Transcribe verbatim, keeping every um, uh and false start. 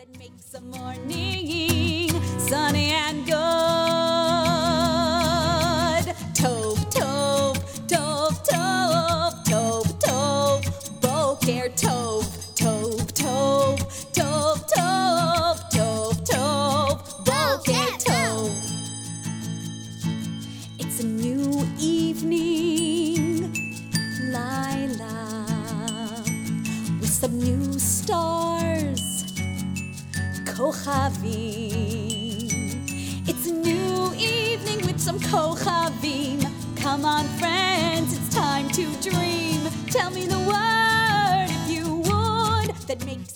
that makes a morning sunny and good. Tov, tov, tov, tov, tov, tov, boker tov, tov, tov, tov, tov, tov, tov, boker tov. It's a new evening, Lila, with some new stars, Kochavim. It's a new evening with some Kochavim. Come on, friends, it's time to dream. Tell me the word, if you would, that makes